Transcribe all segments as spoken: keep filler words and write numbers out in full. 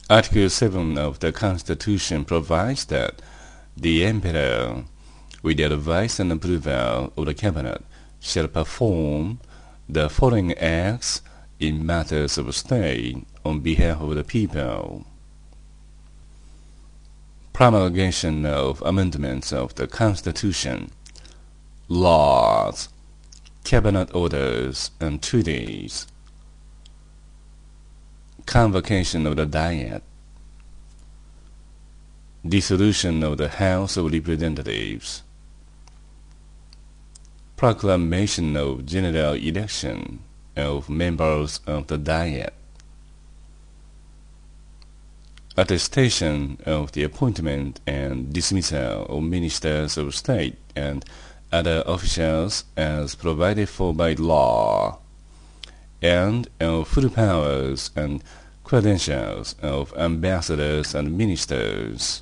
Article seven of the Constitution provides that the Emperor, with the advice and approval of the Cabinet, shall perform the following acts in matters of state on behalf of the people: promulgation of amendments of the Constitution, laws, cabinet orders and treaties, convocation of the Diet, dissolution of the House of Representatives, proclamation of general election of members of the Diet, attestation of the appointment and dismissal of ministers of state and other officials as provided for by law, and of full powers and credentials of ambassadors and ministers,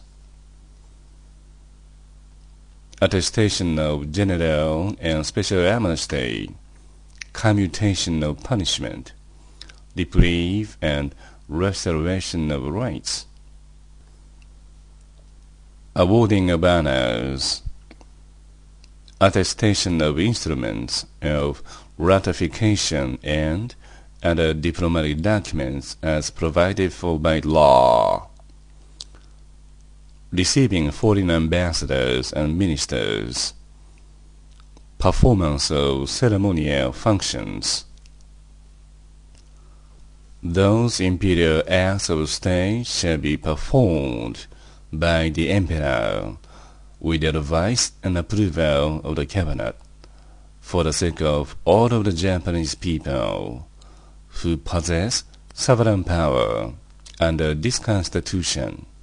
attestation of general and special amnesty, commutation of punishment, reprieve and restoration of rights, awarding of honors, attestation of instruments of ratification and other diplomatic documents as provided for by law, receiving foreign ambassadors and ministers, performance of ceremonial functions. Those imperial acts of state shall be performed by the Emperor with the advice and approval of the Cabinet, for the sake of all of the Japanese people who possess sovereign power under this Constitution.